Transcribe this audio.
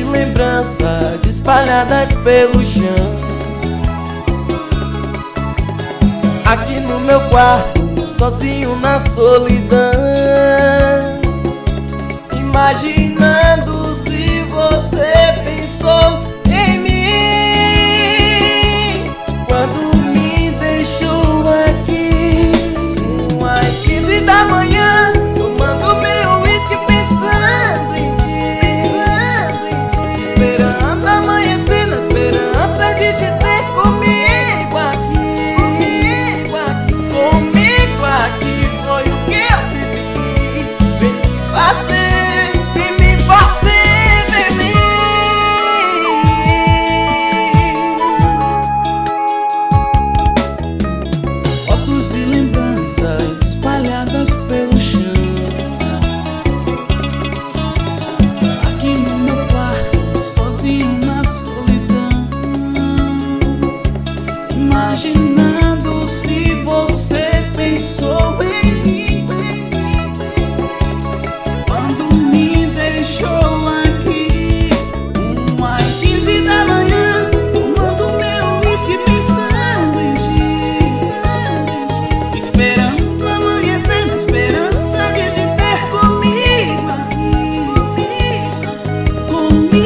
de lembranças espalhadas pelo chão. Aqui no meu quarto, sozinho na solidão, imaginando se você pensou em mim quando me deixou aqui. Umas 15 da manhã, tomando meu uísque, pensando em ti, esperando amanhecer na esperança de te ter comigo aqui. Comigo aqui foi o que eu sempre quis. Vem me fazer, vem me fazer feliz. Fotos e lembranças espalhadas pelo chão. Aqui no meu quarto, sozinho na solidão, imaginando se você pensou em mim quando me deixou aqui. Umas 15 da manhã, tomando meu uísque, pensando em ti, esperando amanhecer na esperança de te ter comigo aqui. Comigo